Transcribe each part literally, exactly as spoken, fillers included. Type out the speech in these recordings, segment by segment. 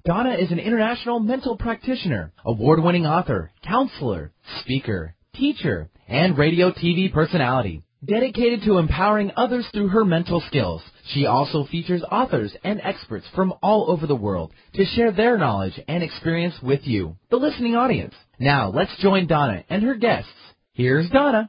Donna is an international mental practitioner, award-winning author, counselor, speaker, teacher, and radio T V personality. Dedicated to empowering others through her mental skills, she also features authors and experts from all over the world to share their knowledge and experience with you, the listening audience. Now, let's join Donna and her guests. Here's Donna.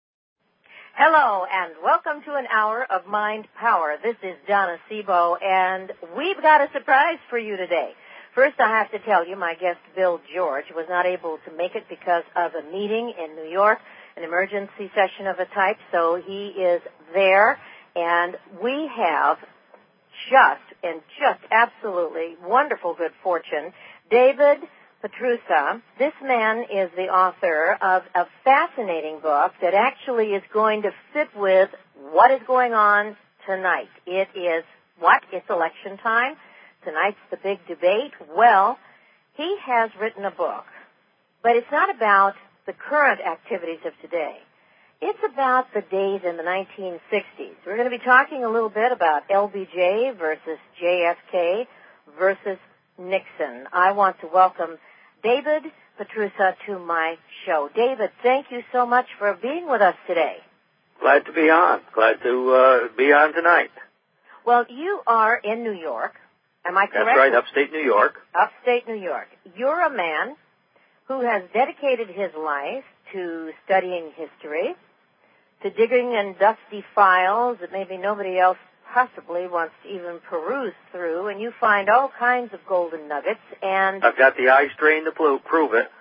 Hello, and welcome to an hour of Mind Power. This is Donna Sebo, and we've got a surprise for you today. First, I have to tell you, my guest, Bill George, was not able to make it because of a meeting in New York, an emergency session of a type, so he is there, and we have just, and just absolutely wonderful good fortune, David Pietrusza. This man is the author of a fascinating book that actually is going to fit with what is going on tonight. It is, what? It's election time. Tonight's the big debate. Well, he has written a book, but it's not about the current activities of today. It's about the days in the nineteen sixties. We're going to be talking a little bit about L B J versus J F K versus Nixon. I want to welcome David Pietrusza to my show. David, thank you so much for being with us today. Glad to be on. Glad to uh, be on tonight. Well, you are in New York. Am I correct? That's right, upstate New York. Upstate New York. You're a man who has dedicated his life to studying history, to digging in dusty files that maybe nobody else possibly wants to even peruse through, and you find all kinds of golden nuggets. And I've got the eye strain to prove it.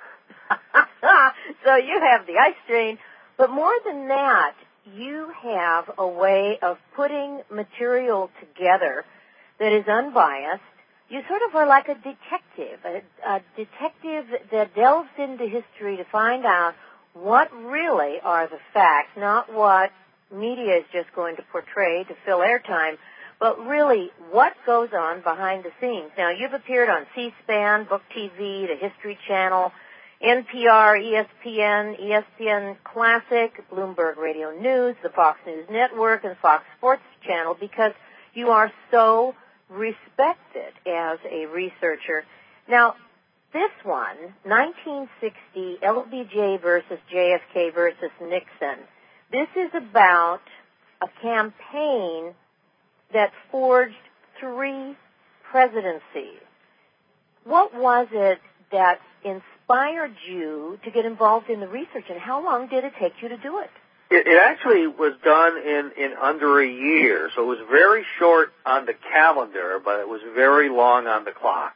So you have the eye strain, but more than that, you have a way of putting material together that is unbiased. You sort of are like a detective, a, a detective that delves into history to find out what really are the facts, not what media is just going to portray to fill airtime, but really what goes on behind the scenes. Now, you've appeared on C-SPAN, Book T V, the History Channel, N P R, E S P N, E S P N Classic, Bloomberg Radio News, the Fox News Network, and Fox Sports Channel because you are so respected as a researcher. Now, this one, nineteen sixty, L B J versus J F K versus Nixon, this is about a campaign that forged three presidencies. What was it that inspired you to get involved in the research, and how long did it take you to do it? It, it actually was done in, in under a year, so it was very short on the calendar, but it was very long on the clock.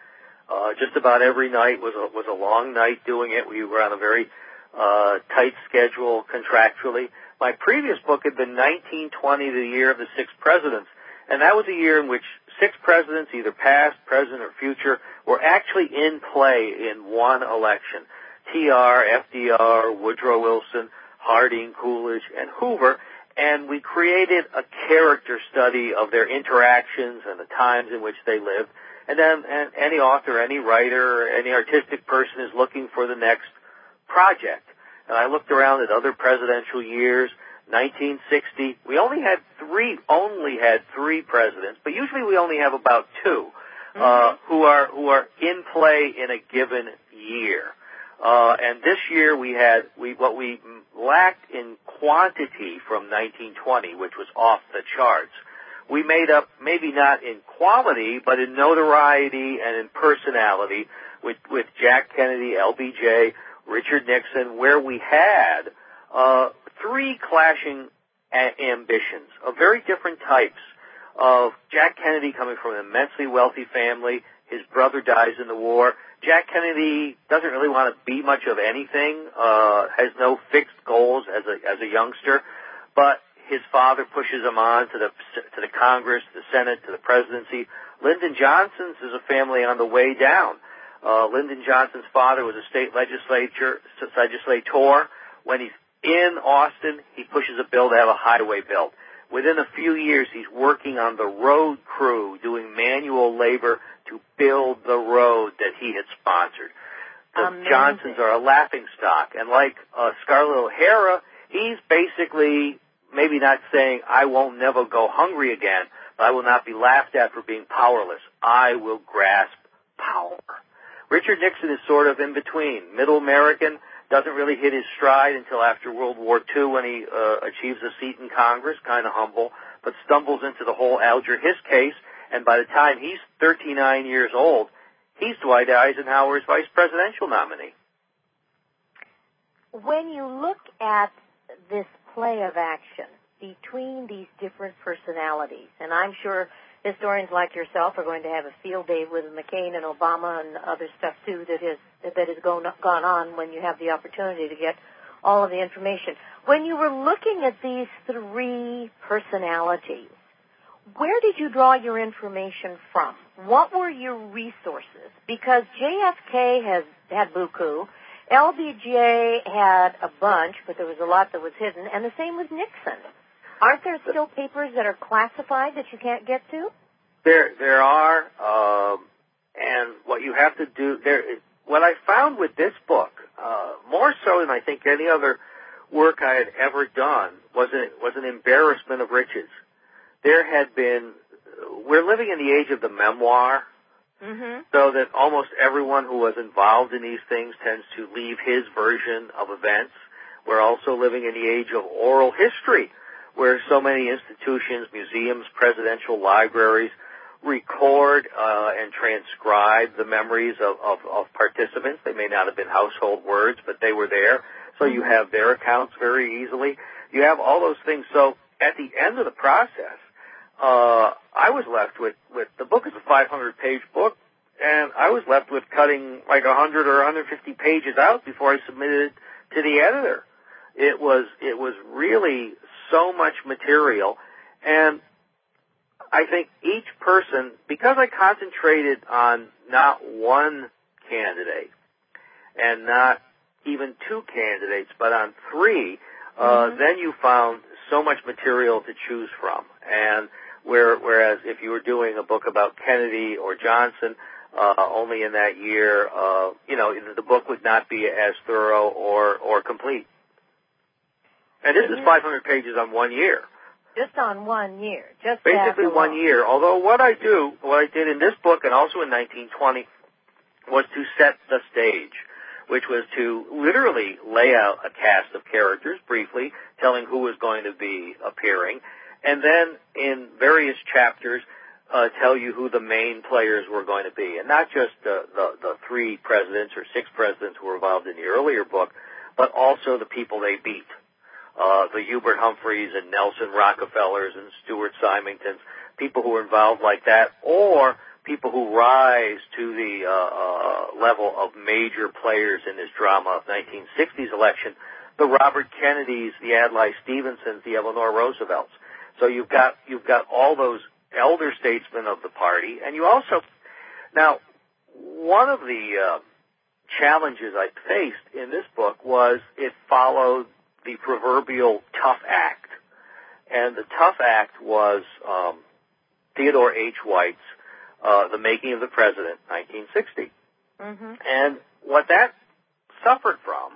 Uh, just about every night was a, was a long night doing it. We were on a very uh, tight schedule contractually. My previous book had been nineteen twenty, the year of the six presidents, and that was a year in which six presidents, either past, present, or future, were actually in play in one election. T R, F D R, Woodrow Wilson, Harding, Coolidge, and Hoover, and we created a character study of their interactions and the times in which they lived. And then and any author, any writer, any artistic person is looking for the next project. And I looked around at other presidential years. nineteen sixty, we only had three, only had three presidents, but usually we only have about two, mm-hmm. uh, who are, who are in play in a given year. Uh, and this year we had, we, what we lacked in quantity from nineteen twenty, which was off the charts, we made up maybe not in quality, but in notoriety and in personality with, with Jack Kennedy, L B J, Richard Nixon, where we had, uh, three clashing a- ambitions of very different types. Of Jack Kennedy coming from an immensely wealthy family, his brother dies in the war. Jack Kennedy doesn't really want to be much of anything, uh, has no fixed goals as a, as a youngster, but his father pushes him on to the, to the Congress, the Senate, to the presidency. Lyndon Johnson's is a family on the way down. Uh, Lyndon Johnson's father was a state legislature, legislator. When he's in Austin, he pushes a bill to have a highway built. Within a few years, he's working on the road crew, doing manual labor to build the road that he had sponsored. The Amazing. Johnsons are a laughingstock. And like uh, Scarlett O'Hara, he's basically maybe not saying, I won't never go hungry again, but I will not be laughed at for being powerless. I will grasp Richard Nixon is sort of in between. Middle American, doesn't really hit his stride until after World War Two when he uh, achieves a seat in Congress, kind of humble, but stumbles into the whole Alger Hiss case, and by the time he's thirty-nine years old, he's Dwight Eisenhower's vice presidential nominee. When you look at this play of action between these different personalities, and I'm sure historians like yourself are going to have a field day with McCain and Obama and other stuff too that is that has gone gone on when you have the opportunity to get all of the information. When you were looking at these three personalities, where did you draw your information from? What were your resources? Because J F K has had buku, L B J had a bunch, but there was a lot that was hidden, and the same with Nixon. Aren't there still papers that are classified that you can't get to? There, there are, um, and what you have to do there. What I found with this book, uh, more so than I think any other work I had ever done, was an, was an embarrassment of riches. There had been, we're living in the age of the memoir, mm-hmm. so that almost everyone who was involved in these things tends to leave his version of events. We're also living in the age of oral history, where so many institutions, museums, presidential libraries record uh, and transcribe the memories of, of, of participants. They may not have been household words, but they were there. So you have their accounts very easily. You have all those things. So at the end of the process, uh, I was left with, with the book is a five hundred page book, and I was left with cutting like one hundred or one hundred fifty pages out before I submitted it to the editor. It was it was really so much material, and I think each person, because I concentrated on not one candidate and not even two candidates, but on three, uh, mm-hmm. then you found so much material to choose from. And where, whereas if you were doing a book about Kennedy or Johnson, uh, only in that year, uh, you know, the book would not be as thorough or, or complete. And this is five hundred pages on one year. Just on one year. Just Basically one year. Although what I do, what I did in this book and also in nineteen twenty was to set the stage, which was to literally lay out a cast of characters briefly, telling who was going to be appearing, and then in various chapters uh, tell you who the main players were going to be. And not just the, the, the three presidents or six presidents who were involved in the earlier book, but also the people they beat. Uh, the Hubert Humphreys and Nelson Rockefellers and Stuart Symingtons, people who were involved like that, or people who rise to the uh, uh, level of major players in this drama of nineteen sixties election, the Robert Kennedys, the Adlai Stevensons, the Eleanor Roosevelts. So you've got you've got all those elder statesmen of the party, and you also now one of the uh, challenges I faced in this book was it followed the proverbial tough act. And the tough act was um, Theodore H. White's uh, The Making of the President, nineteen sixty. Mm-hmm. And what that suffered from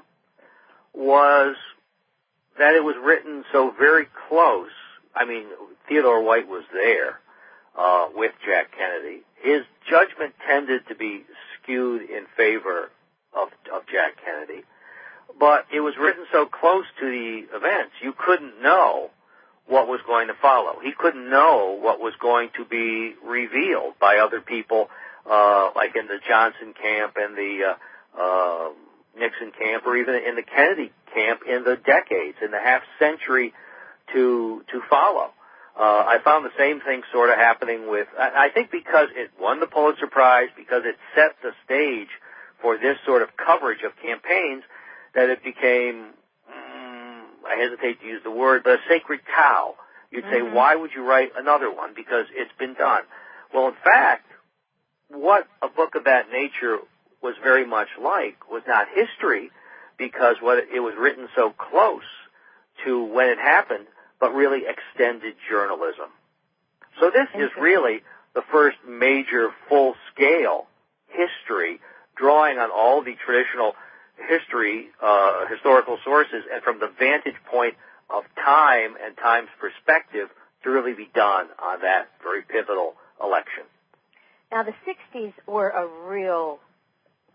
was that it was written so very close. I mean, Theodore White was there uh, with Jack Kennedy. His judgment tended to be skewed in favor of, of Jack Kennedy. But it was written so close to the events, you couldn't know what was going to follow. He couldn't know what was going to be revealed by other people, uh, like in the Johnson camp and the uh, uh, Nixon camp, or even in the Kennedy camp in the decades, in the half century to to follow. Uh, I found the same thing sort of happening with, I, I think because it won the Pulitzer Prize, because it set the stage for this sort of coverage of campaigns, that it became, mm, I hesitate to use the word, but a sacred cow. You'd mm-hmm. say, why would you write another one? Because it's been done. Well, in fact, what a book of that nature was very much like was not history, because what it, it was written so close to when it happened, but really extended journalism. So this is really the first major full-scale history, drawing on all the traditional history, uh, historical sources, and from the vantage point of time and time's perspective to really be done on that very pivotal election. Now, the sixties were a real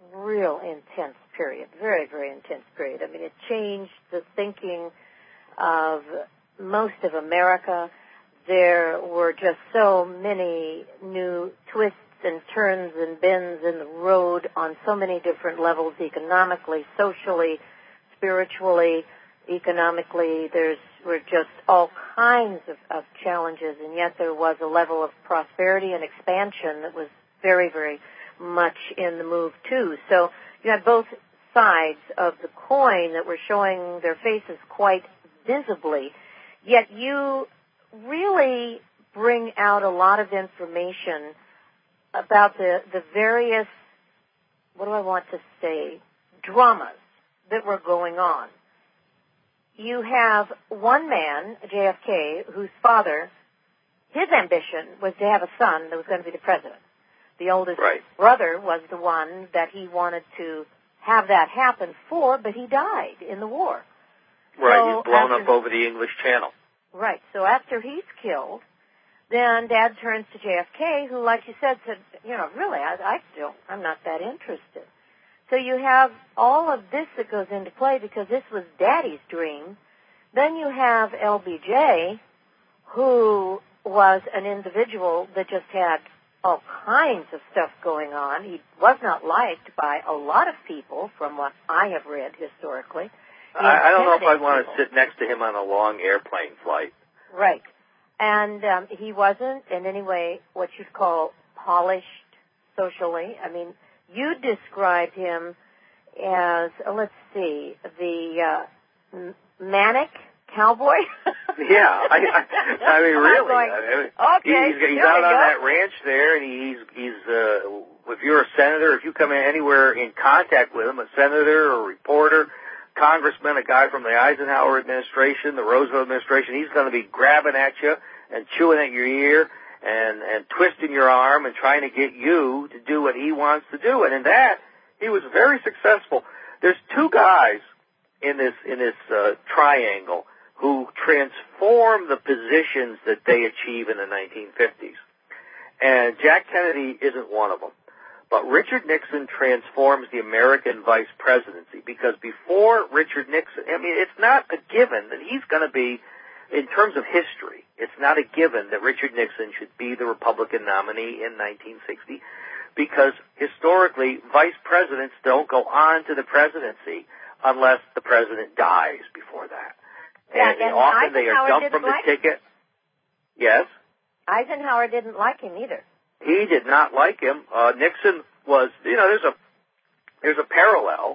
real intense period, very, very intense period. I mean, it changed the thinking of most of America. There were just so many new twists and turns and bends in the road on so many different levels, economically, socially, spiritually, economically. There's were just all kinds of, of challenges, and yet there was a level of prosperity and expansion that was very, very much in the move, too. So you had both sides of the coin that were showing their faces quite visibly, yet you really bring out a lot of information about the, the various, what do I want to say, dramas that were going on. You have one man, J F K, whose father, his ambition was to have a son that was going to be the president. The oldest right. brother was the one that he wanted to have that happen for, but he died in the war. Right, so he's blown after, up over the English Channel. Right, so after he's killed, then Dad turns to J F K, who, like you said, said, you know, really, I, I don't, I'm not that interested. So you have all of this that goes into play because this was Daddy's dream. Then you have L B J, who was an individual that just had all kinds of stuff going on. He was not liked by a lot of people, from what I have read historically. I, I don't know if I'd want to sit next to him on a long airplane flight. Right. And um, he wasn't in any way what you'd call polished socially. I mean, you described him as, uh, let's see, the uh, m- manic cowboy. yeah, I, I, I mean, really. Going, I mean, okay, he's, he's out on that ranch there, and he's he's. Uh, if you're a senator, if you come in anywhere in contact with him, a senator or a reporter, congressman, a guy from the Eisenhower administration, the Roosevelt administration, he's going to be grabbing at you and chewing at your ear and, and twisting your arm and trying to get you to do what he wants to do. And in that, he was very successful. There's two guys in this, in this uh, triangle who transform the positions that they achieve in the nineteen fifties. And Jack Kennedy isn't one of them. But Richard Nixon transforms the American vice presidency because before Richard Nixon, I mean, it's not a given that he's going to be, in terms of history, it's not a given that Richard Nixon should be the Republican nominee in nineteen sixty because historically, vice presidents don't go on to the presidency unless the president dies before that. Yeah, and, and often they are Eisenhower dumped from the like ticket. Yes? Eisenhower didn't like him either. He did not like him. Uh, Nixon was, you know, there's a there's a parallel,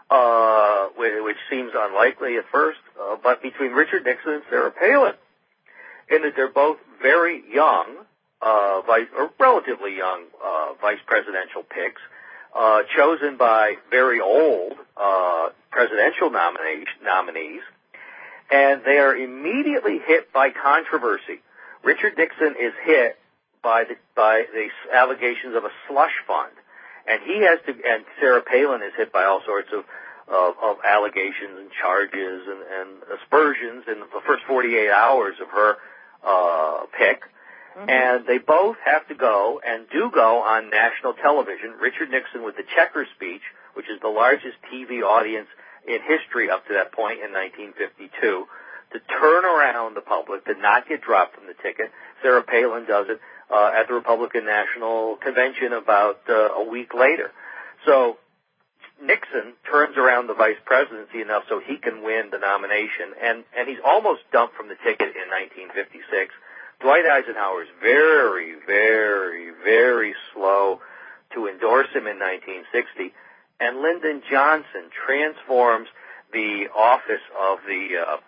uh, which, which seems unlikely at first, uh, but between Richard Nixon and Sarah Palin, in that they're both very young, uh, vice, or relatively young uh, vice presidential picks, uh, chosen by very old uh, presidential nominee, nominees, and they are immediately hit by controversy. Richard Nixon is hit by the by the allegations of a slush fund, and he has to. And Sarah Palin is hit by all sorts of of, of allegations and charges and, and aspersions in the first forty-eight hours of her uh, pick. Mm-hmm. And they both have to go and do go on national television. Richard Nixon with the Checker speech, which is the largest T V audience in history up to that point in nineteen fifty-two, to turn around the public, to not get dropped from the ticket. Sarah Palin does it Uh, at the Republican National Convention about uh, a week later. So Nixon turns around the vice presidency enough so he can win the nomination, and, and he's almost dumped from the ticket in nineteen fifty-six. Dwight Eisenhower is very, very, very slow to endorse him in nineteen sixty, and Lyndon Johnson transforms the office of the uh,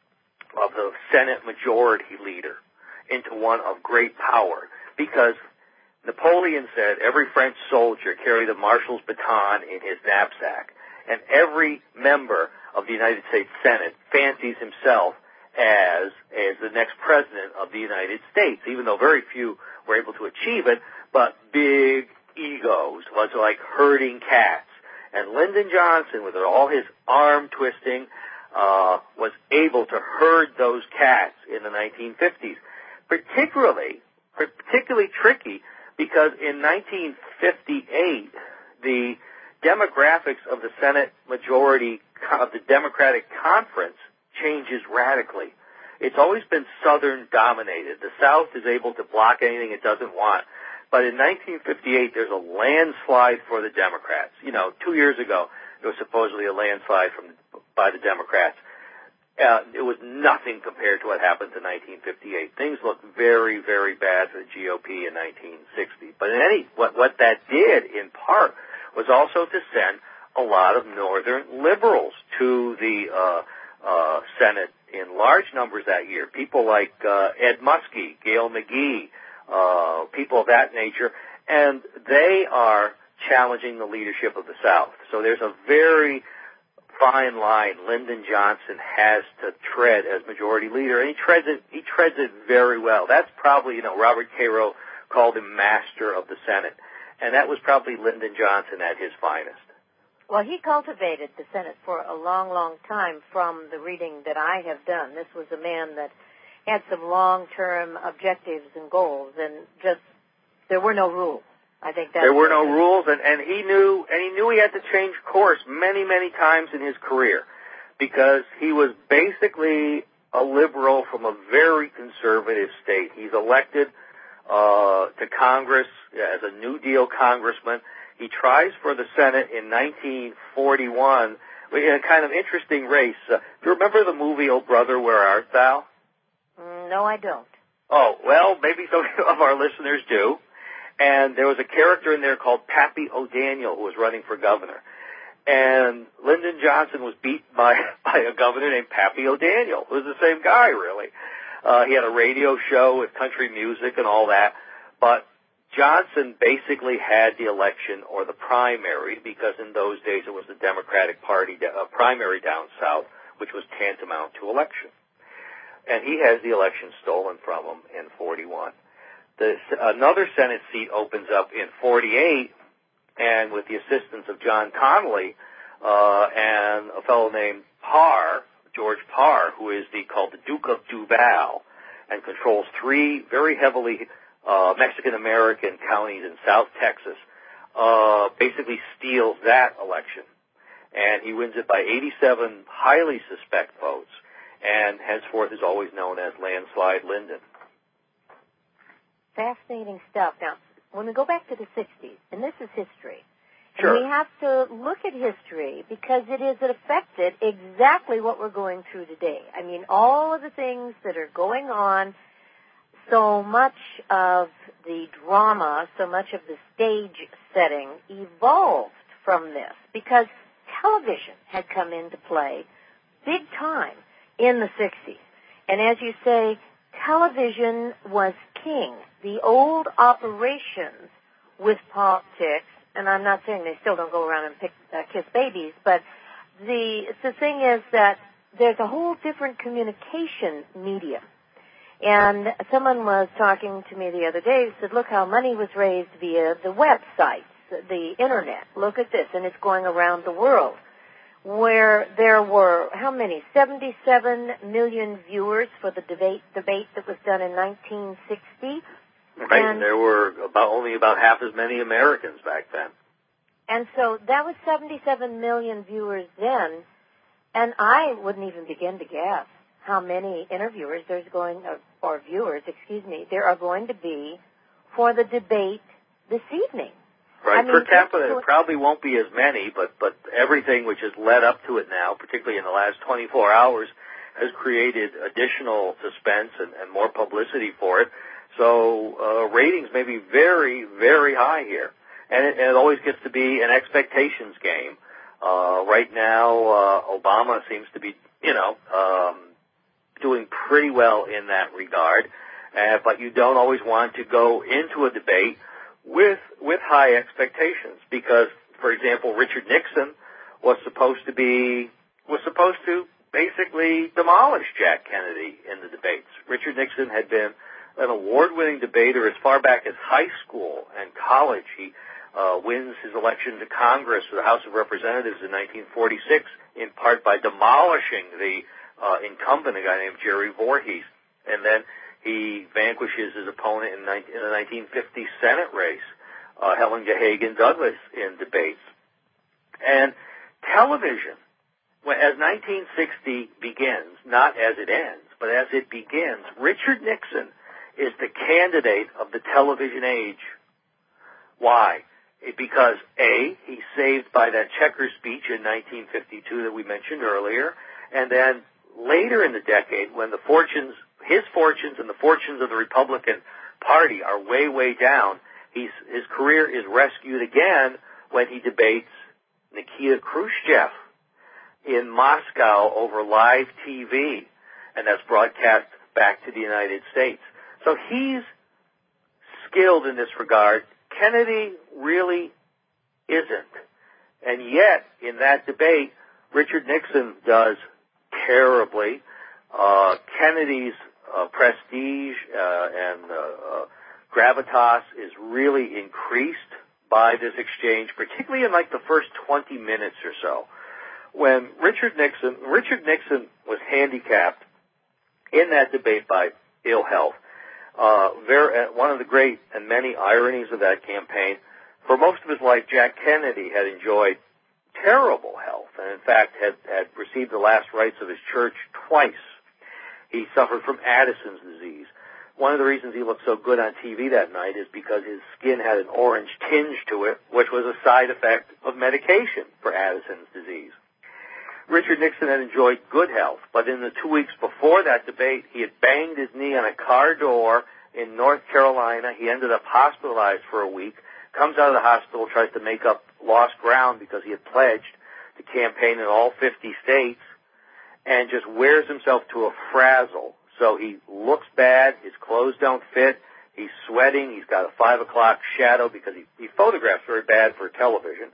of the Senate Majority Leader into one of great power, because Napoleon said every French soldier carried a marshal's baton in his knapsack, and every member of the United States Senate fancies himself as as the next president of the United States, even though very few were able to achieve it, but big egos was like herding cats. And Lyndon Johnson, with all his arm twisting, uh, was able to herd those cats in the nineteen fifties. Particularly, particularly tricky because in nineteen fifty-eight, the demographics of the Senate majority of the Democratic conference changes radically. It's always been Southern dominated. The South is able to block anything it doesn't want. But in nineteen fifty-eight, there's a landslide for the Democrats. You know, two years ago, there was supposedly a landslide from by the Democrats. Uh, it was nothing compared to what happened in nineteen fifty-eight. Things looked very, very bad for the G O P in nineteen sixty. But in any, what, what that did, in part, was also to send a lot of Northern liberals to the uh, uh, Senate in large numbers that year. People like uh, Ed Muskie, Gail McGee, uh, people of that nature, and they are challenging the leadership of the South. So there's a very fine line Lyndon Johnson has to tread as majority leader, and he treads it. He treads it very well. That's probably, you know, Robert Caro called him master of the Senate, and that was probably Lyndon Johnson at his finest. Well, he cultivated the Senate for a long, long time from the reading that I have done. This was a man that had some long-term objectives and goals, and just there were no rules. I think that there were no rules, and, and he knew, and he knew he had to change course many, many times in his career, because he was basically a liberal from a very conservative state. He's elected uh, to Congress as a New Deal congressman. He tries for the Senate in nineteen forty-one in a kind of interesting race. Uh, do you remember the movie Oh Brother, Where Art Thou? Mm, no, I don't. Oh, well, maybe some of our listeners do. And there was a character in there called Pappy O'Daniel who was running for governor. And Lyndon Johnson was beat by, by a governor named Pappy O'Daniel, who was the same guy, really. Uh, he had a radio show with country music and all that. But Johnson basically had the election or the primary, because in those days it was the Democratic Party uh, primary down south, which was tantamount to election. And he has the election stolen from him in forty-one. The, another Senate seat opens up in forty-eight, and with the assistance of John Connally uh, and a fellow named Parr, George Parr, who is the, called the Duke of Duval, and controls three very heavily uh, Mexican-American counties in South Texas, uh, basically steals that election. And he wins it by eighty-seven highly suspect votes, and henceforth is always known as Landslide Lyndon. Fascinating stuff. Now, when we go back to the sixties, and this is history, sure. and we have to look at history because it is it affected exactly what we're going through today. I mean, all of the things that are going on, so much of the drama, so much of the stage setting evolved from this because television had come into play big time in the sixties. And as you say, television was king. The old operations with politics, and I'm not saying they still don't go around and pick, uh, kiss babies, but the the thing is that there's a whole different communication medium. And someone was talking to me the other day, said, look how money was raised via the websites, the internet. Look at this, and it's going around the world. Where there were, how many, seventy-seven million viewers for the debate debate that was done in nineteen sixty. Right, and, and there were about only about half as many Americans back then. And so that was seventy-seven million viewers then, and I wouldn't even begin to guess how many interviewers there's going, or, or viewers, excuse me, there are going to be for the debate this evening. Right, I mean, per capita, it probably won't be as many, but, but everything which has led up to it now, particularly in the last twenty-four hours, has created additional suspense and, and more publicity for it. So uh, ratings may be very, very high here. And it, and it always gets to be an expectations game. Uh, right now, uh, Obama seems to be, you know, um, doing pretty well in that regard. Uh, but you don't always want to go into a debate with with high expectations, because, for example, Richard Nixon was supposed to be was supposed to basically demolish Jack Kennedy in the debates. Richard Nixon had been an award-winning debater as far back as high school and college. He uh, wins his election to Congress, or the House of Representatives, in nineteen forty-six, in part by demolishing the uh, incumbent, a guy named Jerry Voorhees, and then he vanquishes his opponent in, in the nineteen fifty Senate race, uh, Helen Gahagan Douglas, in debates. And television, as nineteen sixty begins, not as it ends, but as it begins, Richard Nixon is the candidate of the television age. Why? Because, A, he's saved by that Chequers speech in nineteen fifty-two that we mentioned earlier, and then later in the decade, when the fortunes, his fortunes and the fortunes of the Republican Party are way, way down, he's, his career is rescued again when he debates Nikita Khrushchev in Moscow over live T V, and that's broadcast back to the United States. So he's skilled in this regard. Kennedy really isn't. And yet, in that debate, Richard Nixon does terribly. Uh, Kennedy's uh, prestige uh, and uh, uh, gravitas is really increased by this exchange, particularly in like the first twenty minutes or so. When Richard Nixon, Richard Nixon was handicapped in that debate by ill health. Uh, very, uh, one of the great and many ironies of that campaign, for most of his life, Jack Kennedy had enjoyed terrible health, and in fact had, had received the last rites of his church twice. He suffered from Addison's disease. One of the reasons he looked so good on T V that night is because his skin had an orange tinge to it, which was a side effect of medication for Addison's disease. Richard Nixon had enjoyed good health, but in the two weeks before that debate, he had banged his knee on a car door in North Carolina. He ended up hospitalized for a week, comes out of the hospital, tries to make up lost ground because he had pledged to campaign in all fifty states, and just wears himself to a frazzle. So he looks bad, his clothes don't fit, he's sweating, he's got a five o'clock shadow because he, he photographs very bad for television.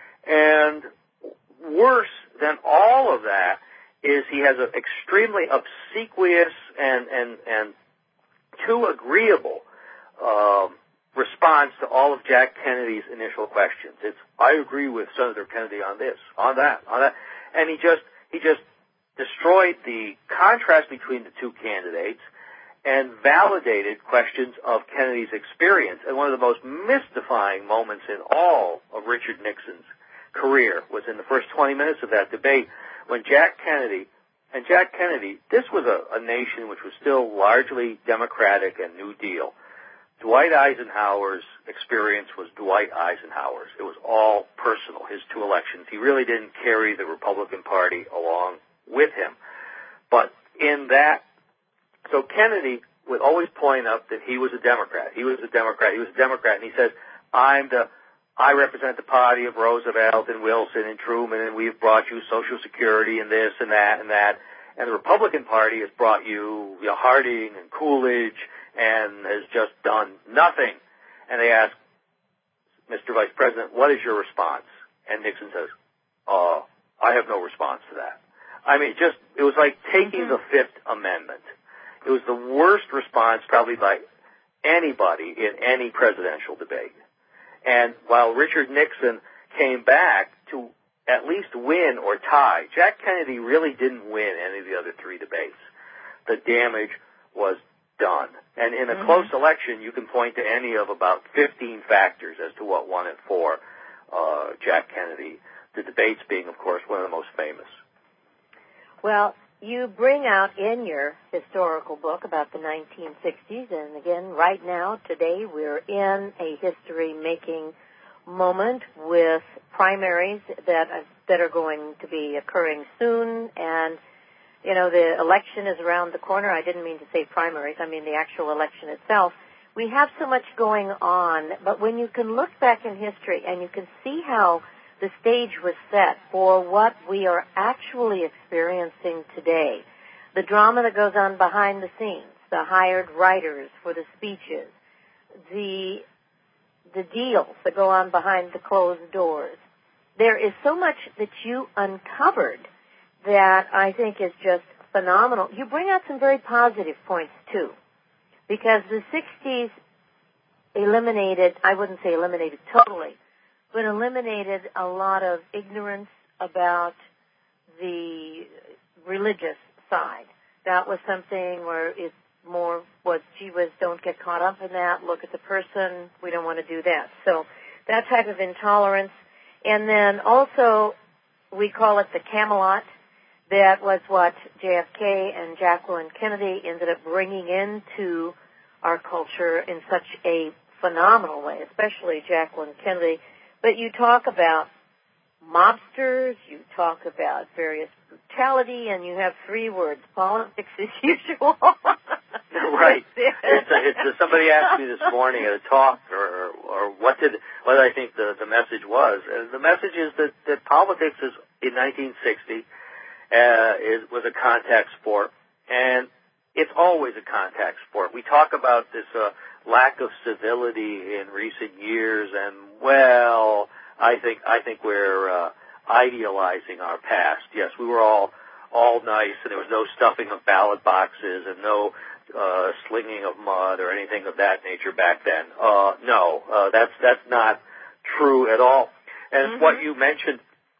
And worse than all of that is he has an extremely obsequious and, and, and too agreeable um, response to all of Jack Kennedy's initial questions. It's, I agree with Senator Kennedy on this, on that, on that. And he just, he just destroyed the contrast between the two candidates and validated questions of Kennedy's experience. And one of the most mystifying moments in all of Richard Nixon's career was in the first twenty minutes of that debate when Jack Kennedy, and Jack Kennedy, this was a, a nation which was still largely Democratic and New Deal. Dwight Eisenhower's experience was Dwight Eisenhower's. It was all personal, his two elections. He really didn't carry the Republican Party along with him. But in that, so Kennedy would always point up that he was a Democrat. He was a Democrat. He was a Democrat. And he says, I'm the, I represent the party of Roosevelt and Wilson and Truman, and we've brought you Social Security and this and that and that. And the Republican Party has brought you, you know, Harding and Coolidge and has just done nothing. And they ask, Mister Vice President, what is your response? And Nixon says, uh, I have no response to that. I mean, just, it was like taking mm-hmm. the Fifth Amendment. It was the worst response probably by anybody in any presidential debate. And while Richard Nixon came back to at least win or tie, Jack Kennedy really didn't win any of the other three debates. The damage was done. And in a mm-hmm. close election, you can point to any of about fifteen factors as to what won it for uh, Jack Kennedy, the debates being, of course, one of the most famous. Well, you bring out in your historical book about the nineteen sixties, and again, right now, today, we're in a history-making moment with primaries that are, that are going to be occurring soon, and, you know, the election is around the corner. I didn't mean to say primaries. I mean the actual election itself. We have so much going on, but when you can look back in history and you can see how the stage was set for what we are actually experiencing today. The drama that goes on behind the scenes, the hired writers for the speeches, the the deals that go on behind the closed doors. There is so much that you uncovered that I think is just phenomenal. You bring out some very positive points, too, because the sixties eliminated, I wouldn't say eliminated totally, but eliminated a lot of ignorance about the religious side. That was something where it's more was, gee whiz, don't get caught up in that, look at the person, we don't want to do that. So that type of intolerance And then also, we call it the Camelot. That was what J F K and Jacqueline Kennedy ended up bringing into our culture in such a phenomenal way, especially Jacqueline Kennedy. But you talk about mobsters, you talk about various brutality, and you have three words: politics as usual. Right. It's a, it's a, somebody asked me this morning at a talk, or, or what did what I think the, the message was. And the message is that, that politics is in nineteen sixty uh, is, was a contact sport, and it's always a contact sport. We talk about this uh, lack of civility in recent years, and well, I think I think we're uh, idealizing our past. Yes, we were all all nice, and there was no stuffing of ballot boxes and no uh, slinging of mud or anything of that nature back then. Uh, no, uh, that's that's not true at all. And mm-hmm. what you mentioned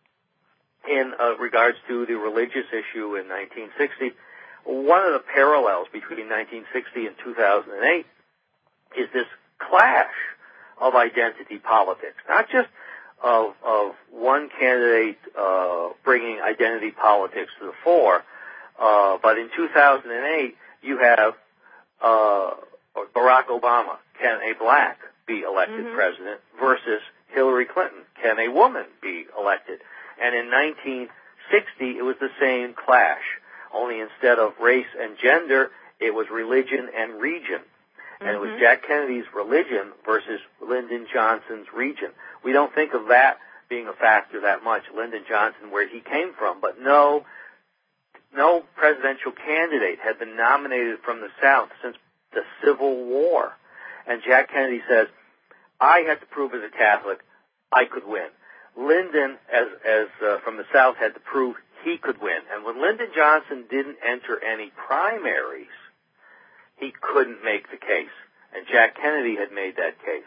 in uh, regards to the religious issue in nineteen sixty, one of the parallels between nineteen sixty and two thousand eight is this clash of identity politics, not just of, of one candidate uh, bringing identity politics to the fore, uh, but in two thousand eight you have uh, Barack Obama, can a black be elected mm-hmm. president, versus Hillary Clinton, can a woman be elected? And in nineteen sixty it was the same clash, only instead of race and gender, it was religion and region. And mm-hmm. it was Jack Kennedy's religion versus Lyndon Johnson's region. We don't think of that being a factor that much, Lyndon Johnson, where he came from. But no, no presidential candidate had been nominated from the South since the Civil War. And Jack Kennedy says, I had to prove as a Catholic I could win. Lyndon, as, as uh, from the South, had to prove he could win. And when Lyndon Johnson didn't enter any primaries, he couldn't make the case. And Jack Kennedy had made that case.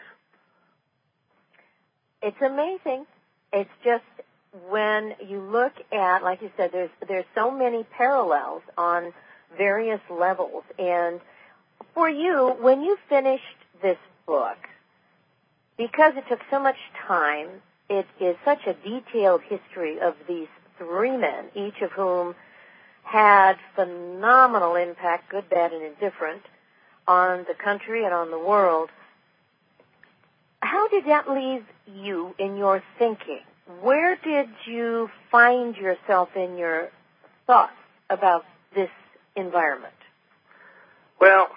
It's amazing. It's just when you look at, like you said, there's there's so many parallels on various levels. And for you, when you finished this book, because it took so much time, it is such a detailed history of these three men, each of whom had phenomenal impact, good, bad, and indifferent, on the country and on the world. How did that leave you in your thinking? Where did you find yourself in your thoughts about this environment? Well,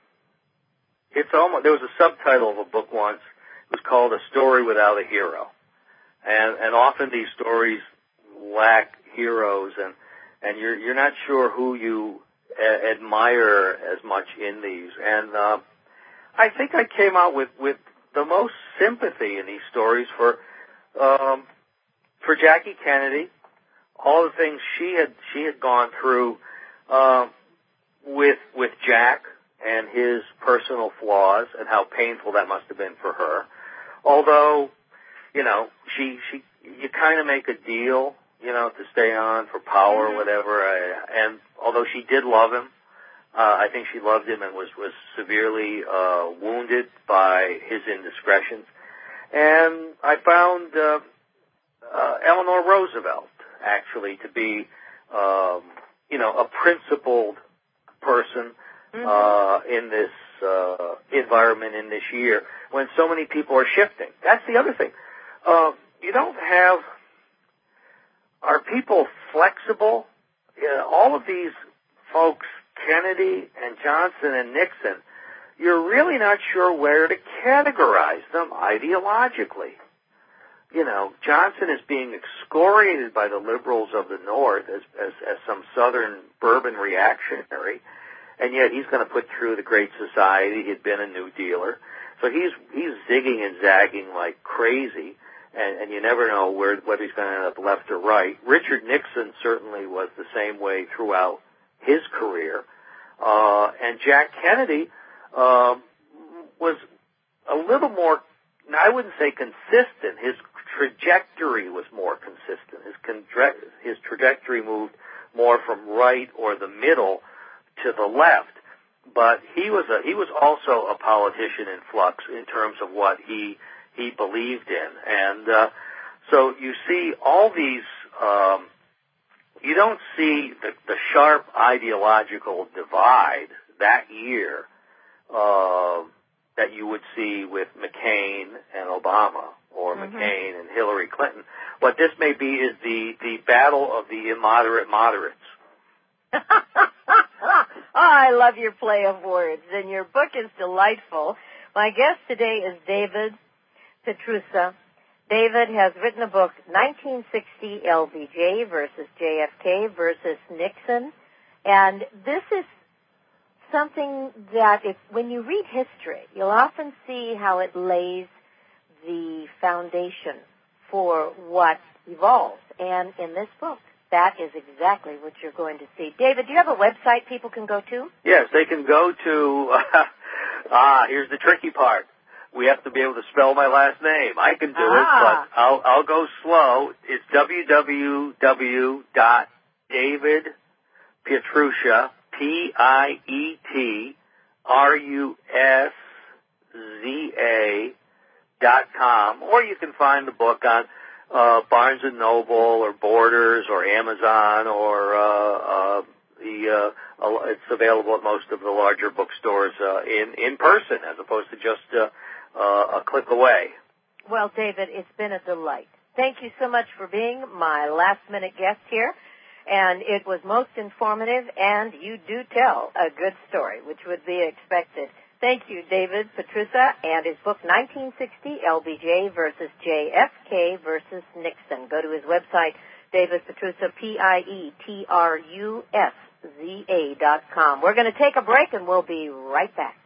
it's almost, there was a subtitle of a book once. It was called A Story Without a Hero. And, and often these stories lack heroes, and, and you're, you're not sure who you a- admire as much in these. And uh, I think I came out with, with the most sympathy in these stories for um, for Jackie Kennedy, all the things she had she had gone through uh, with with Jack and his personal flaws, and how painful that must have been for her. Although, you know, she she you kind of make a deal, you know, to stay on for power or whatever. And although she did love him, uh, I think she loved him and was was severely uh, wounded by his indiscretions. And I found uh, uh, Eleanor Roosevelt actually to be, um, you know, a principled person mm-hmm. uh, in this uh, environment in this year when so many people are shifting. That's the other thing. Uh, you don't have. Are people flexible? You know, all of these folks, Kennedy and Johnson and Nixon, you're really not sure where to categorize them ideologically. You know, Johnson is being excoriated by the liberals of the North as, as, as some Southern bourbon reactionary, and yet he's going to put through the Great Society. He'd been a New Dealer. So he's he's zigging and zagging like crazy, and, and you never know where whether he's going to end up left or right. Richard Nixon certainly was the same way throughout his career. Uh, and Jack Kennedy uh, was a little more, I wouldn't say consistent. His trajectory was more consistent. His, con- his trajectory moved more from right or the middle to the left. But he was a, he was also a politician in flux in terms of what he he believed in. And uh, So you see all these, um, you don't see the, the sharp ideological divide that year uh, that you would see with McCain and Obama or mm-hmm. McCain and Hillary Clinton. What this may be is the, the battle of the immoderate moderates. Oh, I love your play of words, and your book is delightful. My guest today is David Petrusa. David has written a book, nineteen sixty L B J versus J F K versus Nixon, and this is something that if, when you read history, you'll often see how it lays the foundation for what evolves, and in this book, that is exactly what you're going to see. David, do you have a website people can go to? Yes, they can go to, uh, ah, here's the tricky part. We have to be able to spell my last name. I can do ah. it, but I'll, I'll go slow. It's w w w dot david Petrusa, P I E T R U S Z A dot com, or you can find the book on Uh, Barnes and Noble or Borders or Amazon or uh, uh, the uh, it's available at most of the larger bookstores uh, in in person as opposed to just uh, uh, a click away. Well, David, it's been a delight. Thank you so much for being my last minute guest here, and it was most informative. And you do tell a good story, which would be expected. Thank you, David Petrusa, and his book, nineteen sixty L B J versus J F K versus Nixon. Go to his website, David Petrusa, P I E T R U S Z A dot com. We're going to take a break, and we'll be right back.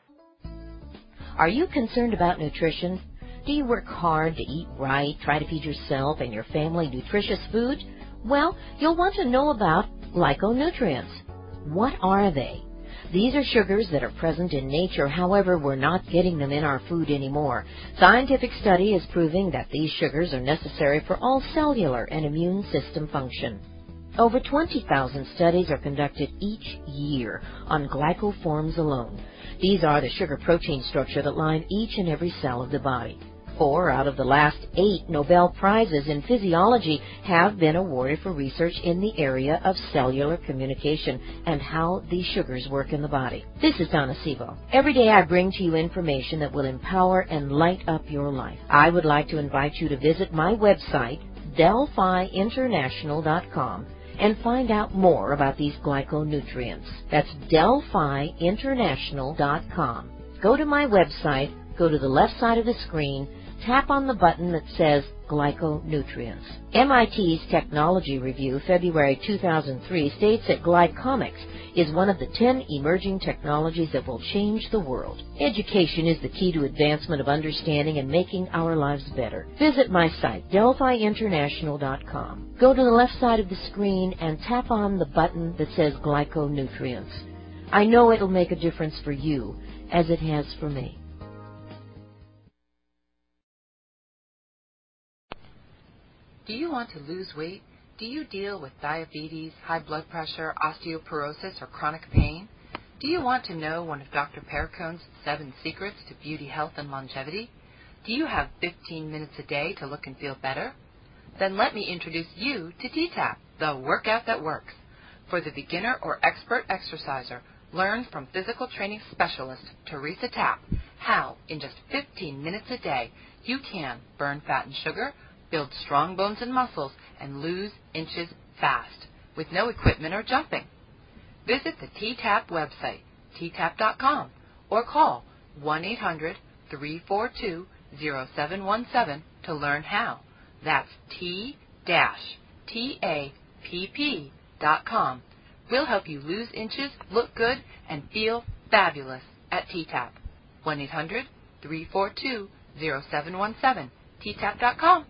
Are you concerned about nutrition? Do you work hard to eat right, try to feed yourself and your family nutritious food? Well, you'll want to know about glyconutrients. What are they? These are sugars that are present in nature, however, we're not getting them in our food anymore. Scientific study is proving that these sugars are necessary for all cellular and immune system function. Over twenty thousand studies are conducted each year on glycoforms alone. These are the sugar-protein structure that line each and every cell of the body. Four out of the last eight Nobel Prizes in physiology have been awarded for research in the area of cellular communication and how these sugars work in the body. This is Donna Sebo. Every day I bring to you information that will empower and light up your life. I would like to invite you to visit my website, Delphi International dot com, and find out more about these glyconutrients. That's Delphi International dot com. Go to my website, go to the left side of the screen, tap on the button that says Glyconutrients. M I T's Technology Review, February two thousand three, states that glycomics is one of the ten emerging technologies that will change the world. Education is the key to advancement of understanding and making our lives better. Visit my site, Delphi International dot com. Go to the left side of the screen and tap on the button that says Glyconutrients. I know it'll make a difference for you, as it has for me. Do you want to lose weight? Do you deal with diabetes, high blood pressure, osteoporosis, or chronic pain? Do you want to know one of Doctor Perricone's seven secrets to beauty, health, and longevity? Do you have fifteen minutes a day to look and feel better? Then let me introduce you to T TAP, the workout that works. For the beginner or expert exerciser, learn from physical training specialist Teresa Tapp how, in just fifteen minutes a day, you can burn fat and sugar, build strong bones and muscles, and lose inches fast, with no equipment or jumping. Visit the T TAP website, T TAP dot com, or call one eight hundred, three four two, zero seven one seven to learn how. That's T T A P P dot com. We'll help you lose inches, look good, and feel fabulous at T TAP. one eight hundred, three four two, zero seven one seven, T TAP dot com.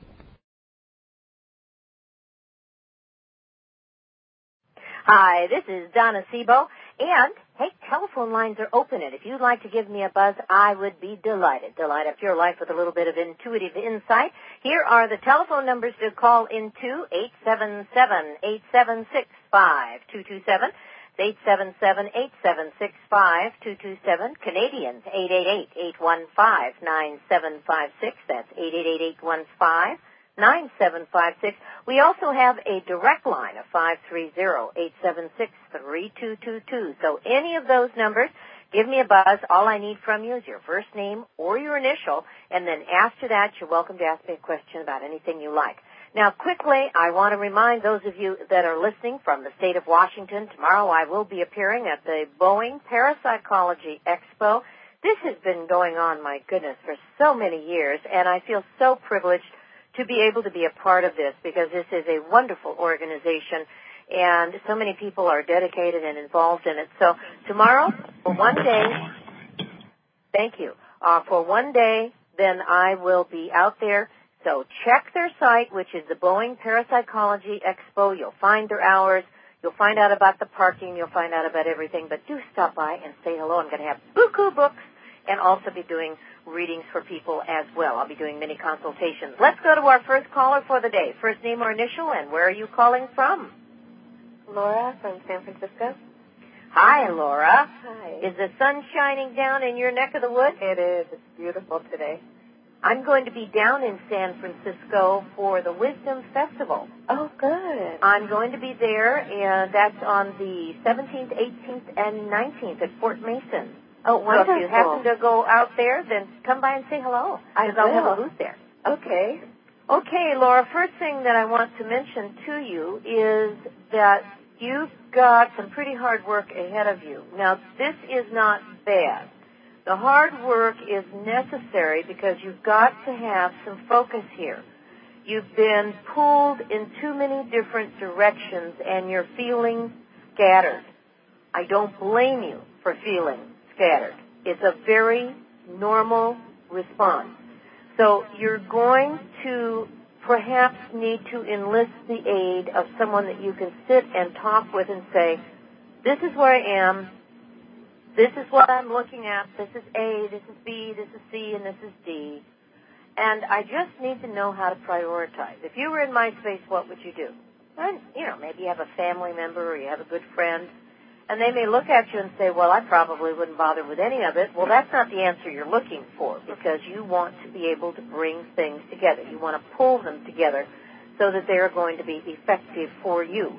Hi, this is Donna Sebo, and, hey, telephone lines are open, and if you'd like to give me a buzz, I would be delighted to light up your life with a little bit of intuitive insight. Here are the telephone numbers to call into: eight seven seven, eight seven six, five two two seven, eight seven seven, eight seven six, five two two seven, Canadians, eight eight eight, eight one five, nine seven five six, that's eight eight eight, eight one five, nine seven five six. We also have a direct line of five three zero, eight seven six, three two two two. So any of those numbers, give me a buzz. All I need from you is your first name or your initial, and then after that, you're welcome to ask me a question about anything you like. Now, quickly, I want to remind those of you that are listening from the state of Washington, tomorrow I will be appearing at the Boeing Parapsychology Expo. This has been going on, my goodness, for so many years, and I feel so privileged to be able to be a part of this because this is a wonderful organization, and so many people are dedicated and involved in it. So tomorrow, for one day, thank you, uh, for one day, then I will be out there. So check their site, which is the Boeing Parapsychology Expo. You'll find their hours. You'll find out about the parking. You'll find out about everything. But do stop by and say hello. I'm going to have buku books and also be doing readings for people as well. I'll be doing mini consultations. Let's go to our first caller for the day. First name or initial, and where are you calling from? Laura from San Francisco. Hi, Laura. Hi. Is the sun shining down in your neck of the woods? It is. It's beautiful today. I'm going to be down in San Francisco for the Wisdom Festival. Oh, good. I'm going to be there, and that's on the seventeenth, eighteenth, and nineteenth at Fort Mason. Oh, wonderful. So if you happen to go out there, then come by and say hello. I Because I'll have will. a booth there. Okay. Okay, Laura, first thing that I want to mention to you is that you've got some pretty hard work ahead of you. Now, this is not bad. The hard work is necessary because you've got to have some focus here. You've been pulled in too many different directions and you're feeling scattered. I don't blame you for feeling scattered. It's a very normal response. So you're going to perhaps need to enlist the aid of someone that you can sit and talk with and say, this is where I am. This is what I'm looking at. This is A, this is B, this is C, and this is D. And I just need to know how to prioritize. If you were in my space, what would you do? And, you know, maybe you have a family member or you have a good friend, and they may look at you and say, well, I probably wouldn't bother with any of it. Well, that's not the answer you're looking for because you want to be able to bring things together. You want to pull them together so that they're going to be effective for you.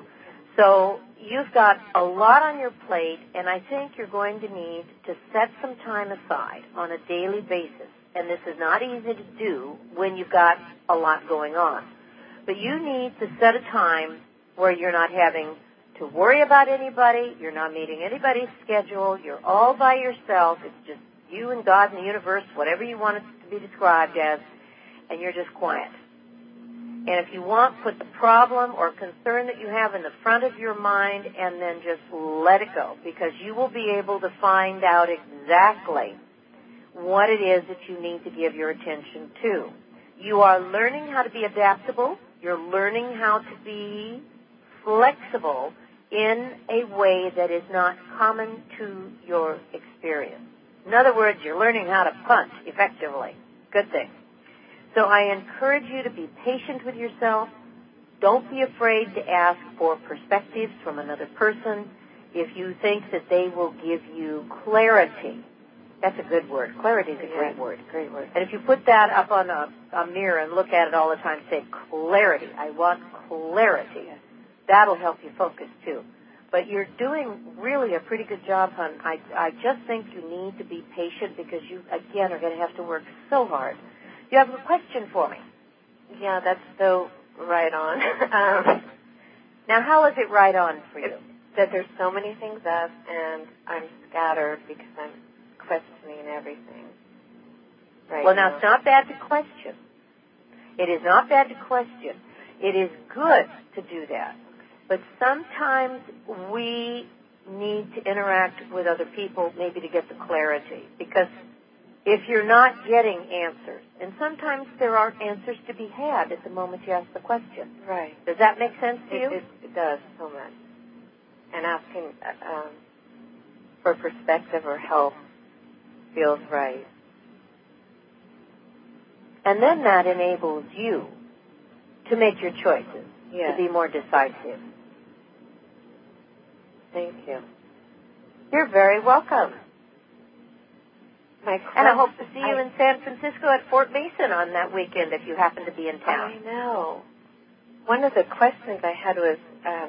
So you've got a lot on your plate, and I think you're going to need to set some time aside on a daily basis. And this is not easy to do when you've got a lot going on. But you need to set a time where you're not having to worry about anybody, you're not meeting anybody's schedule, you're all by yourself, it's just you and God and the universe, whatever you want it to be described as, and you're just quiet. And if you want, put the problem or concern that you have in the front of your mind and then just let it go, because you will be able to find out exactly what it is that you need to give your attention to. You are learning how to be adaptable. You're learning how to be flexible in a way that is not common to your experience. In other words, you're learning how to punch effectively. Good thing. So I encourage you to be patient with yourself. Don't be afraid to ask for perspectives from another person if you think that they will give you clarity. That's a good word. Clarity is a great word. Great word. And if you put that up on a, a mirror and look at it all the time, say, clarity. I want clarity. That'll help you focus, too. But you're doing really a pretty good job, hon. I, I just think you need to be patient because you, again, are going to have to work so hard. You have a question for me? Yeah, that's so right on. um, now, how is it right on for you? That there's so many things up, and I'm scattered because I'm questioning everything. Right well, now, now, it's not bad to question. It is not bad to question. It is good to do that. But sometimes we need to interact with other people maybe to get the clarity. Because if you're not getting answers, and sometimes there aren't answers to be had at the moment you ask the question. Right. Does that make sense to it, you? It, it does so much. And asking um, for perspective or help feels right. And then that enables you to make your choices, yes. to be more decisive. Thank you. You're very welcome. My and I hope to see you I, in San Francisco at Fort Mason on that weekend if you happen to be in town. I know. One of the questions I had was, um,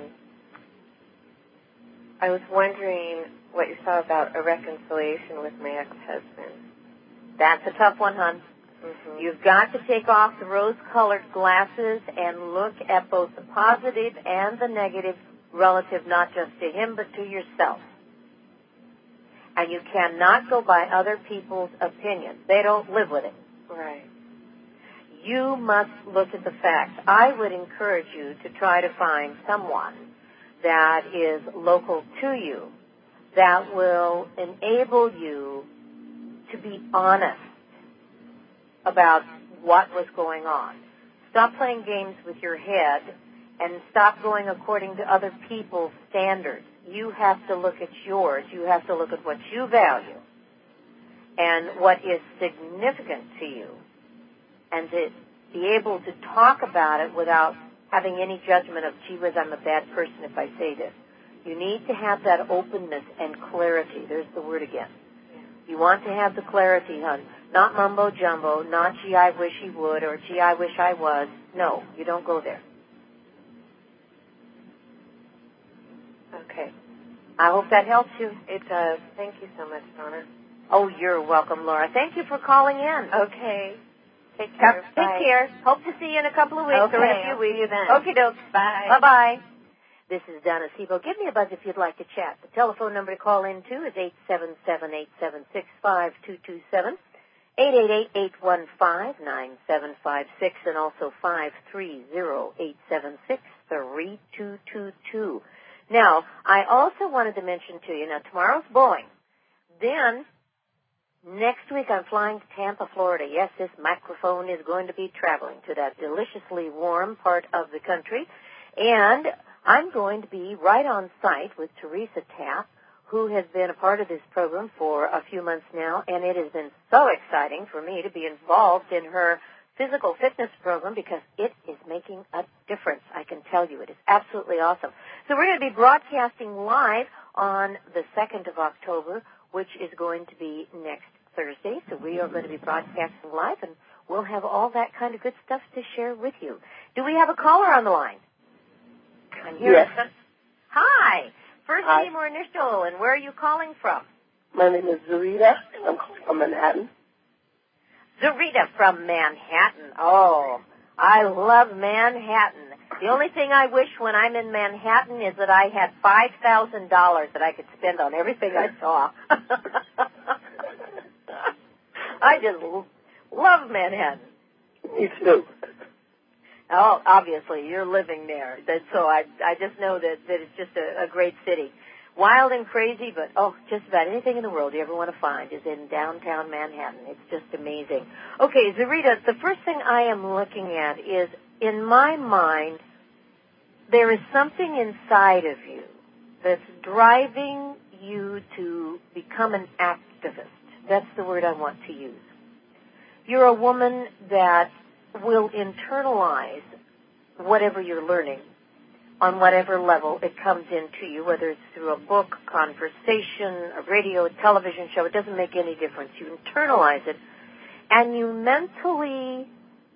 I was wondering what you saw about a reconciliation with my ex-husband. That's a tough one, hon. Mm-hmm. You've got to take off the rose-colored glasses and look at both the positive and the negative relative not just to him but to yourself. And you cannot go by other people's opinions. They don't live with it. Right. You must look at the facts. I would encourage you to try to find someone that is local to you that will enable you to be honest about what was going on. Stop playing games with your head and stop going according to other people's standards. You have to look at yours. You have to look at what you value and what is significant to you, and to be able to talk about it without having any judgment of, gee whiz, I'm a bad person if I say this. You need to have that openness and clarity. There's the word again. You want to have the clarity, hon. Not mumbo-jumbo, not gee, I wish he would, or gee, I wish I was. No, you don't go there. Okay. I hope that helps you. It does. Thank you so much, Donna. Oh, you're welcome, Laura. Thank you for calling in. Okay. Take care. Take Bye. care. Hope to see you in a couple of weeks Okay, or in a few I'll weeks. see you then. Okie doke. Bye. Bye-bye. This is Donna Sebo. Give me a buzz if you'd like to chat. The telephone number to call in to is eight seven seven, eight seven six, five two two seven, eight eight eight, eight one five, nine seven five six, and also five three zero, eight seven six, three two two two. Now, I also wanted to mention to you, now tomorrow's Boeing. Then, next week I'm flying to Tampa, Florida. Yes, this microphone is going to be traveling to that deliciously warm part of the country. And I'm going to be right on site with Teresa Tapp, who has been a part of this program for a few months now, and it has been so exciting for me to be involved in her physical fitness program because it is making a difference. I can tell you, it is absolutely awesome. So we're going to be broadcasting live on the second of October, which is going to be next Thursday. So we are going to be broadcasting live, and we'll have all that kind of good stuff to share with you. Do we have a caller on the line? I'm here. Yes. Hi. First Hi. name or initial, and where are you calling from? My name is Zarita, and I'm calling from Manhattan. Zarita from Manhattan. Oh, I love Manhattan. The only thing I wish when I'm in Manhattan is that I had five thousand dollars that I could spend on everything I saw. I just love Manhattan. Me too. Oh, obviously, you're living there. That, so I I just know that, that it's just a, a great city. Wild and crazy, but, oh, just about anything in the world you ever want to find is in downtown Manhattan. It's just amazing. Okay, Zarita, the first thing I am looking at is, in my mind, there is something inside of you that's driving you to become an activist. That's the word I want to use. You're a woman that will internalize whatever you're learning on whatever level it comes into you, whether it's through a book, conversation, a radio, a television show. It doesn't make any difference. You internalize it, and you mentally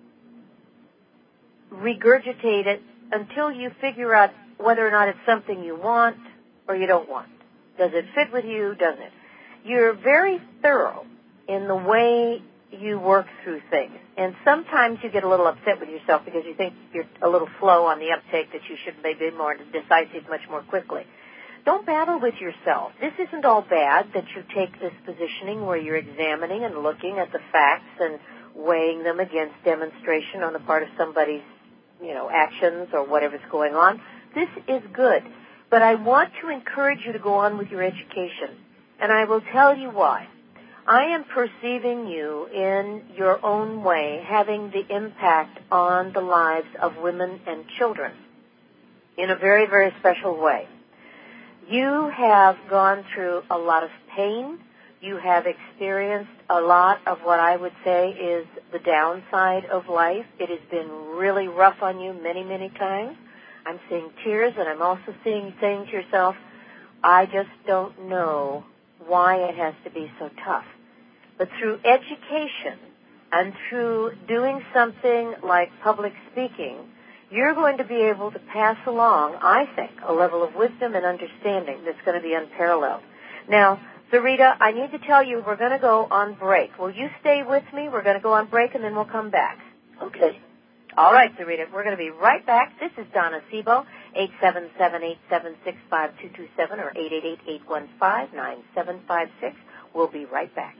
regurgitate it until you figure out whether or not it's something you want or you don't want. Does it fit with you? Doesn't it? You're very thorough in the way you work through things. And sometimes you get a little upset with yourself because you think you're a little slow on the uptake, that you should maybe be more decisive much more quickly. Don't battle with yourself. This isn't all bad that you take this positioning where you're examining and looking at the facts and weighing them against demonstration on the part of somebody's, you know, actions or whatever's going on. This is good. But I want to encourage you to go on with your education. And I will tell you why. I am perceiving you in your own way having the impact on the lives of women and children in a very, very special way. You have gone through a lot of pain. You have experienced a lot of what I would say is the downside of life. It has been really rough on you many, many times. I'm seeing tears, and I'm also seeing saying to yourself, I just don't know why it has to be so tough. But through education and through doing something like public speaking, you're going to be able to pass along, I think, a level of wisdom and understanding that's going to be unparalleled. Now, Zarita, I need to tell you we're going to go on break. Will you stay with me? We're going to go on break, and then we'll come back. Okay. All right, Zarita, we're going to be right back. This is Donna Sebo, eight seven seven, eight seven six, five two two seven or eight eight eight, eight one five, nine seven five six. We'll be right back.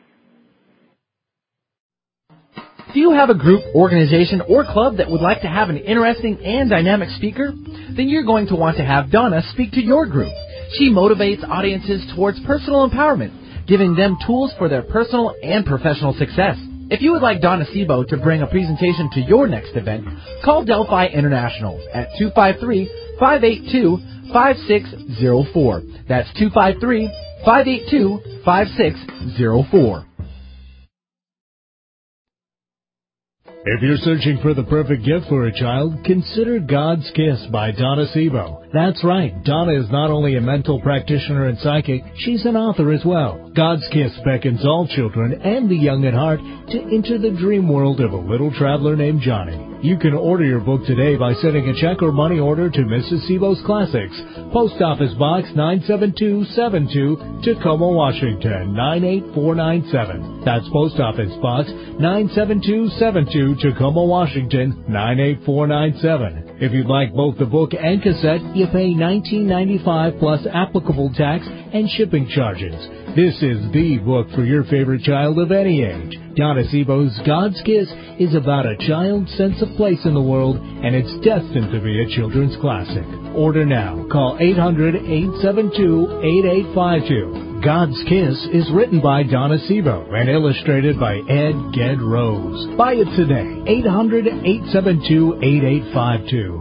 Do you have a group, organization, or club that would like to have an interesting and dynamic speaker? Then you're going to want to have Donna speak to your group. She motivates audiences towards personal empowerment, giving them tools for their personal and professional success. If you would like Donna Sebo to bring a presentation to your next event, call Delphi International at two five three, five eight two, five six zero four. That's two five three, five eight two, five six zero four. If you're searching for the perfect gift for a child, consider God's Kiss by Donna Sebo. That's right, Donna is not only a mental practitioner and psychic, she's an author as well. God's Kiss beckons all children and the young at heart to enter the dream world of a little traveler named Johnny. You can order your book today by sending a check or money order to Missus Sebo's Classics, Post Office Box nine seven two seven two, Tacoma, Washington nine eight four nine seven. That's Post Office Box nine seven two seven two, Tacoma, Washington nine eight four nine seven. If you'd like both the book and cassette, you pay nineteen ninety-five dollars plus applicable tax and shipping charges. This is the book for your favorite child of any age. Donna Sebo's God's Kiss is about a child's sense of place in the world, and it's destined to be a children's classic. Order now. Call eight hundred, eight seven two, eight eight five two. God's Kiss is written by Donna Sebo and illustrated by Ed Ged Rose. Buy it today. eight hundred, eight seven two, eight eight five two.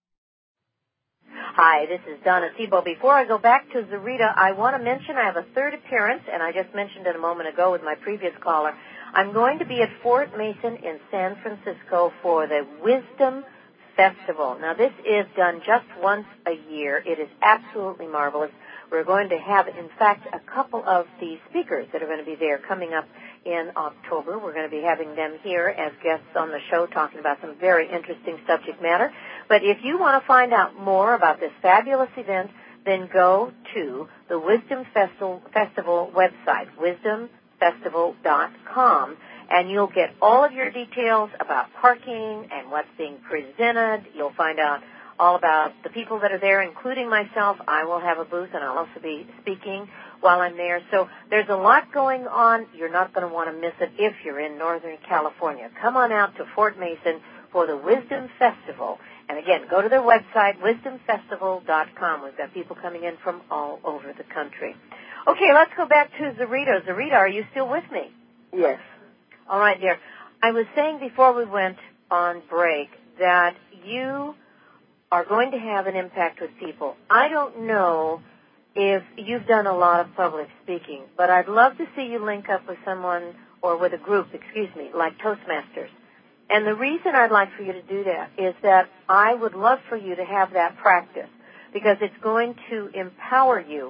Hi, this is Donna Sebo. Before I go back to Zarita, I want to mention I have a third appearance, and I just mentioned it a moment ago with my previous caller. I'm going to be at Fort Mason in San Francisco for the Wisdom Festival. Now, this is done just once a year. It is absolutely marvelous. We're going to have, in fact, a couple of the speakers that are going to be there coming up in October. We're going to be having them here as guests on the show talking about some very interesting subject matter. But if you want to find out more about this fabulous event, then go to the Wisdom Festival, Festival website, wisdom festival dot com, and you'll get all of your details about parking and what's being presented. You'll find out all about the people that are there, including myself. I will have a booth, and I'll also be speaking while I'm there. So there's a lot going on. You're not going to want to miss it if you're in Northern California. Come on out to Fort Mason for the Wisdom Festival. And again, go to their website, wisdom festival dot com. We've got people coming in from all over the country. Okay, let's go back to Zarita. Zarita, are you still with me? Yes. All right, dear. I was saying before we went on break that you are going to have an impact with people. I don't know if you've done a lot of public speaking, but I'd love to see you link up with someone or with a group, excuse me, like Toastmasters. And the reason I'd like for you to do that is that I would love for you to have that practice because it's going to empower you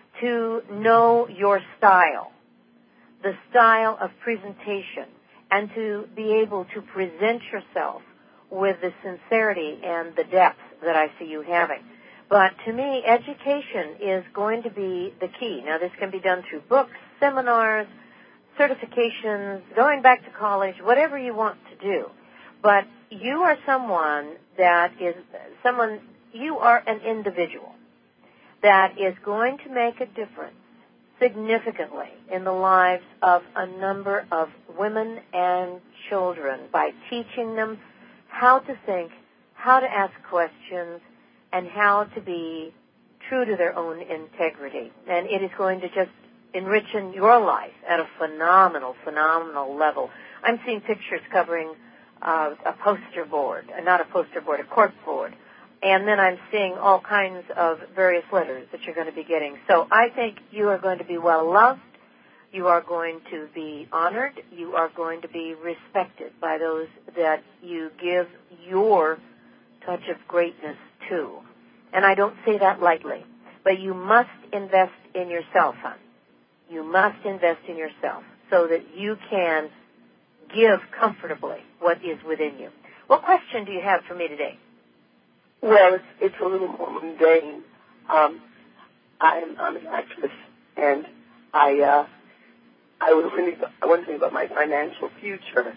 to know your style, the style of presentation, and to be able to present yourself with the sincerity and the depth that I see you having. But to me, education is going to be the key. Now, this can be done through books, seminars, certifications, going back to college, whatever you want to do. But you are someone that is someone, you are an individual that is going to make a difference significantly in the lives of a number of women and children by teaching them how to think, how to ask questions, and how to be true to their own integrity. And it is going to just enrich in your life at a phenomenal, phenomenal level. I'm seeing pictures covering uh, a poster board, uh, not a poster board, a cork board. And then I'm seeing all kinds of various letters that you're going to be getting. So I think you are going to be well loved. You are going to be honored. You are going to be respected by those that you give your touch of greatness to. And I don't say that lightly. But you must invest in yourself, hon. You must invest in yourself. so that you can give comfortably what is within you. What question do you have for me today? Well, it's, it's a little more mundane. Um, I'm, I'm an actress, and I uh, I was wondering, I was wondering about my financial future.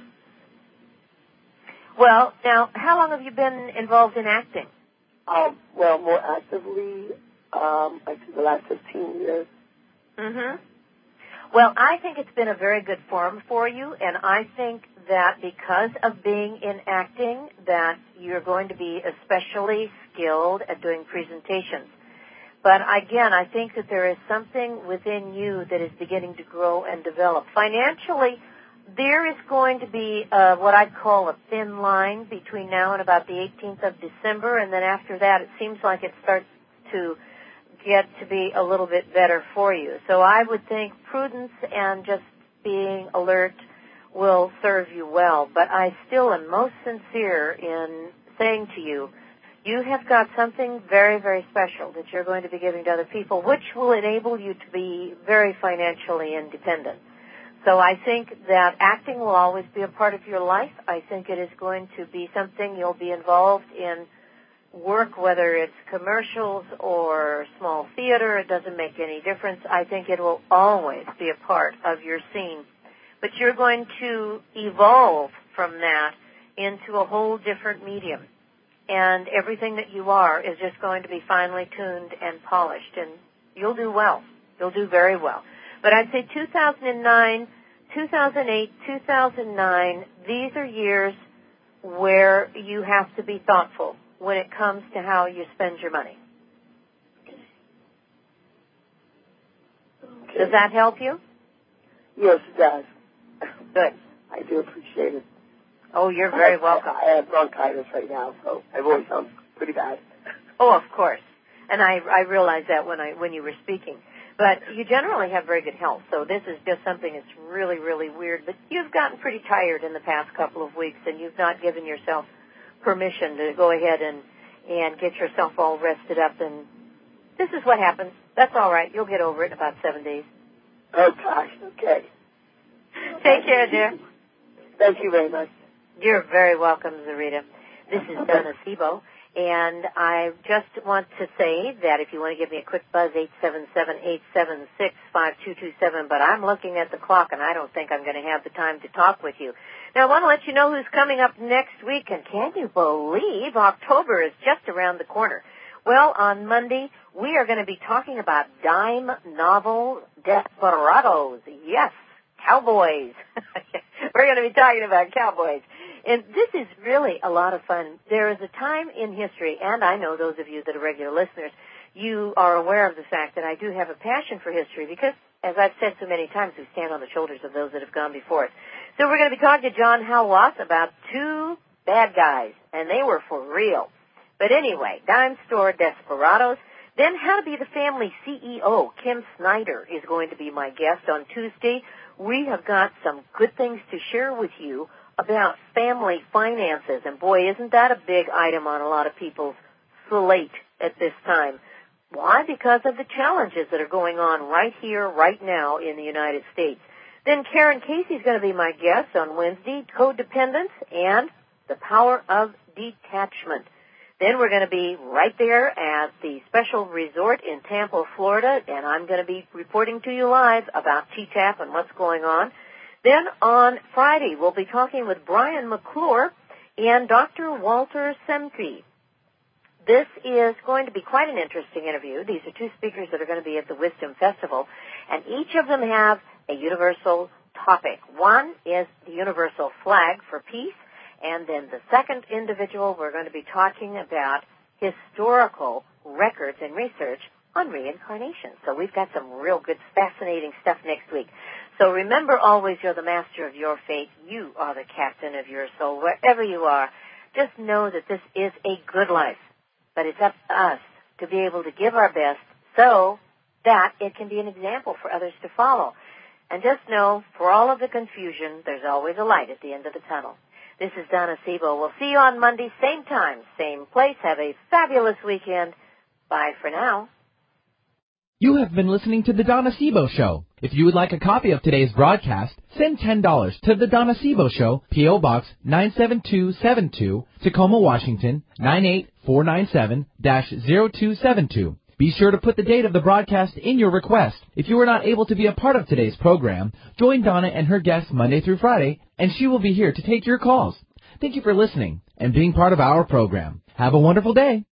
Well, now, how long have you been involved in acting? Um, well, more actively, um, I think the last fifteen years. Mm-hmm. Well, I think it's been a very good forum for you, and I think that because of being in acting, that you're going to be especially skilled at doing presentations. But again, I think that there is something within you that is beginning to grow and develop. Financially, there is going to be uh, what I call a thin line between now and about the eighteenth of December, and then after that it seems like it starts to get to be a little bit better for you. So I would think prudence and just being alert will serve you well. But I still am most sincere in saying to you, you have got something very, very special that you're going to be giving to other people, which will enable you to be very financially independent. So I think that acting will always be a part of your life. I think it is going to be something you'll be involved in work, whether it's commercials or small theater. It doesn't make any difference. I think it will always be a part of your scene. But you're going to evolve from that into a whole different medium. And everything that you are is just going to be finely tuned and polished. And you'll do well. You'll do very well. But I'd say two thousand nine, two thousand eight, two thousand nine, these are years where you have to be thoughtful when it comes to how you spend your money. Okay. Does that help you? Yes, it does. Good. I do appreciate it. Oh, you're very I, welcome. I, I have bronchitis right now, so my voice sounds pretty bad. Oh, of course. And I, I realized that when I when you were speaking. But you generally have very good health, so this is just something that's really, really weird. But you've gotten pretty tired in the past couple of weeks, and you've not given yourself permission to go ahead and, and get yourself all rested up. And this is what happens. That's all right. You'll get over it in about seven days. Oh, gosh. Okay. Take care, dear. Thank you very much. You're very welcome, Zarita. This is Donna Sebo. And I just want to say that if you want to give me a quick buzz, eight seven seven, eight seven six, five two two seven. But I'm looking at the clock, and I don't think I'm going to have the time to talk with you. Now, I want to let you know who's coming up next week. And can you believe October is just around the corner? Well, on Monday, we are going to be talking about dime novel desperados. Yes, cowboys. We're going to be talking about cowboys. And this is really a lot of fun. There is a time in history, and I know those of you that are regular listeners, you are aware of the fact that I do have a passion for history because, as I've said so many times, we stand on the shoulders of those that have gone before us. So we're going to be talking to John Halwas about two bad guys, and they were for real. But anyway, dime store desperados. Then how to be the family C E O. Kim Snyder is going to be my guest on Tuesday. We have got some good things to share with you about family finances. And boy, isn't that a big item on a lot of people's slate at this time. Why? Because of the challenges that are going on right here, right now in the United States. Then Karen Casey's going to be my guest on Wednesday, codependence and the power of detachment. Then we're going to be right there at the special resort in Tampa, Florida, and I'm going to be reporting to you live about T TAP and what's going on. Then on Friday, we'll be talking with Brian McClure and Doctor Walter Semke. This is going to be quite an interesting interview. These are two speakers that are going to be at the Wisdom Festival, and each of them have a universal topic. One is the universal flag for peace, and then the second individual, we're going to be talking about historical records and research on reincarnation. So we've got some real good, fascinating stuff next week. So remember always, you're the master of your fate. You are the captain of your soul. Wherever you are, just know that this is a good life. But it's up to us to be able to give our best so that it can be an example for others to follow. And just know, for all of the confusion, there's always a light at the end of the tunnel. This is Donna Sebo. We'll see you on Monday, same time, same place. Have a fabulous weekend. Bye for now. You have been listening to The Donna Sebo Show. If you would like a copy of today's broadcast, send ten dollars to The Donna Sebo Show, P O. Box nine seven two seven two, Tacoma, Washington, nine eight four nine seven dash zero two seven two. Be sure to put the date of the broadcast in your request. If you were not able to be a part of today's program, join Donna and her guests Monday through Friday, and she will be here to take your calls. Thank you for listening and being part of our program. Have a wonderful day.